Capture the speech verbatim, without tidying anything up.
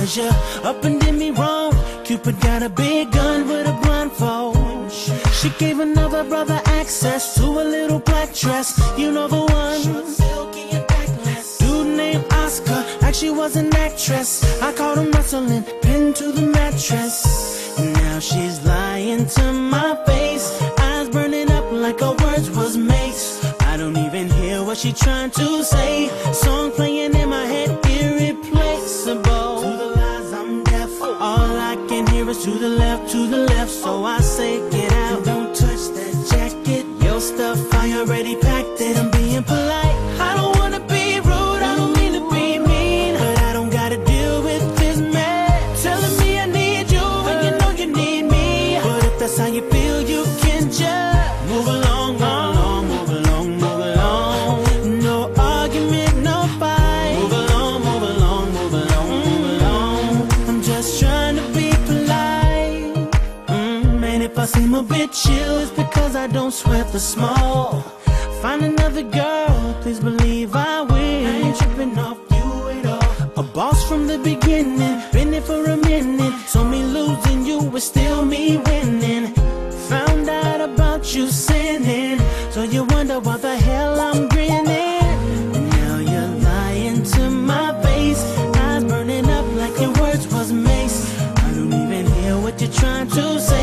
Cause you up and did me wrong. Cupid got a big gun with a blindfold. She gave another brother access to a little black dress. You know the one. Dude named Oscar, like she was an actress. I caught him wrestling, pinned to the mattress. And now she's lying to my face, eyes burning up like her words was mace. I don't even hear what she trying to say. Song playing in my head, irreplaceable. To the lies I'm deaf, all I can hear is to the left, to the left. So I say get out, don't touch that jacket. Your stuff, I already packed it, I'm being polite. I don't wanna be rude, I don't mean to be mean, but I don't gotta deal with this man telling me I need you when you know you need me. But if that's how you feel, you can just move along, move along, move along, move along. No argument, no fight. Move along, move along, move along, move along. I'm just trying to be polite. Mm, and if I seem a bit chill, it's because I don't sweat the small. Find another girl, please believe I will. I ain't tripping off you at all. A boss from the beginning, been there for a minute. So me losing you was still me winning. Found out about you sinning, so you wonder why the hell I'm grinning. And now you're lying to my face, eyes burning up like your words was mace. I don't even hear what you're trying to say.